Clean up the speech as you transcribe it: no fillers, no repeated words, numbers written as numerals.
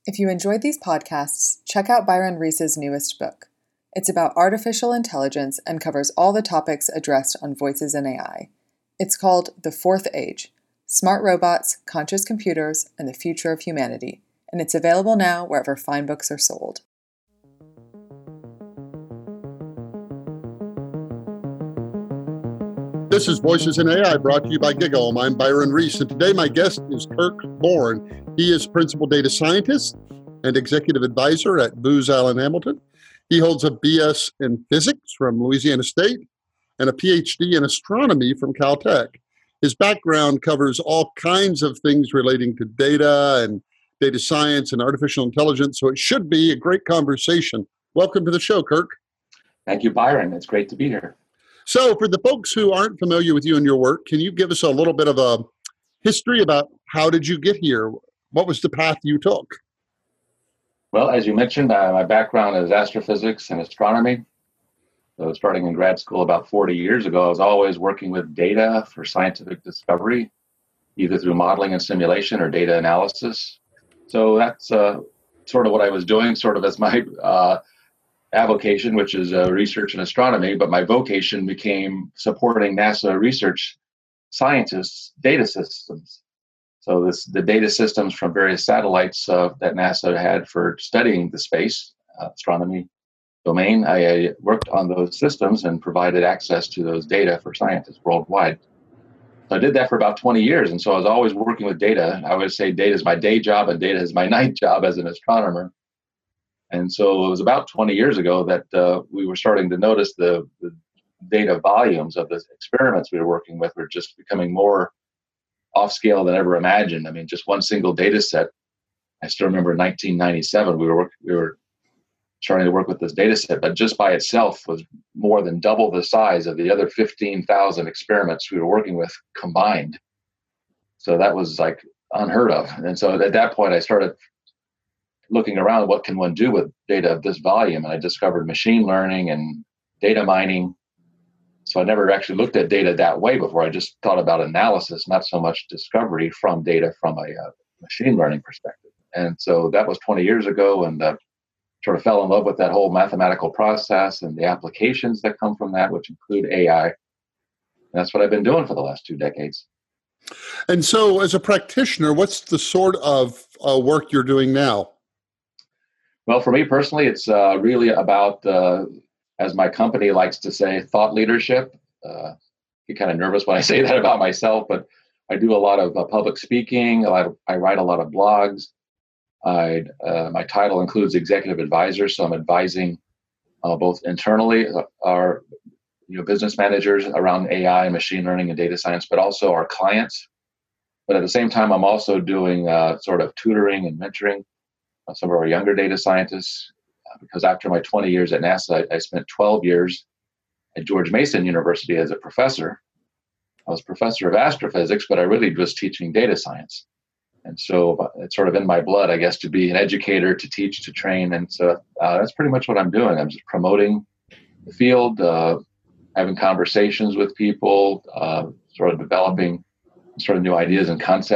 If you enjoyed these podcasts, check out Byron Reese's newest book. It's about artificial intelligence and covers all the topics addressed on Voices in AI. It's called The Fourth Age: Smart Robots, Conscious Computers, and the Future of Humanity, and it's available now wherever fine books are sold. This is Voices in AI, brought to you by GigaOM. I'm Byron Reese, and today my guest is Kirk Bourne. He is Principal Data Scientist and Executive Advisor at Booz Allen Hamilton. He holds a BS in Physics from Louisiana State and a PhD in Astronomy from Caltech. His background covers all kinds of things relating to data and data science and artificial intelligence, so it should be a great conversation. Welcome to the show, Kirk. Thank you, Byron. It's great to be here. So for the folks who aren't familiar with you and your work, can you give us a little bit of a history about how did you get here? What was the path you took? Well, as you mentioned, my background is astrophysics and astronomy. So starting in grad school about 40 years ago, I was always working with data for scientific discovery, either through modeling and simulation or data analysis. So that's sort of what I was doing, sort of as my avocation, which is research in astronomy, but my vocation became supporting NASA research scientists' data systems. So the data systems from various satellites that NASA had for studying the space astronomy domain, I worked on those systems and provided access to those data for scientists worldwide. So I did that for about 20 years, and so I was always working with data. I always say data is my day job and data is my night job as an astronomer. And so it was about 20 years ago that we were starting to notice the data volumes of the experiments we were working with were just becoming more off scale than ever imagined. I mean, just one single data set. I still remember in 1997, we were starting to work with this data set, but just by itself was more than double the size of the other 15,000 experiments we were working with combined. So that was like unheard of. And so at that point, I started looking around, what can one do with data of this volume? And I discovered machine learning and data mining. So I never actually looked at data that way before. I just thought about analysis, not so much discovery from data from a machine learning perspective. And so that was 20 years ago, and sort of fell in love with that whole mathematical process and the applications that come from that, which include AI. And that's what I've been doing for the last 2 decades. And so as a practitioner, what's the sort of work you're doing now? Well, for me personally, it's really about, as my company likes to say, thought leadership. I get kind of nervous when I say that about myself, but I do a lot of public speaking. I write a lot of blogs. My title includes executive advisor, so I'm advising both internally our business managers around AI and machine learning and data science, but also our clients. But at the same time, I'm also doing sort of tutoring and mentoring some of our younger data scientists, because after my 20 years at NASA, I spent 12 years at George Mason University as a professor. I was professor of astrophysics, but I really was teaching data science. And so it's sort of in my blood, I guess, to be an educator, to teach, to train. And so that's pretty much what I'm doing. I'm just promoting the field, having conversations with people, sort of developing sort of new ideas and concepts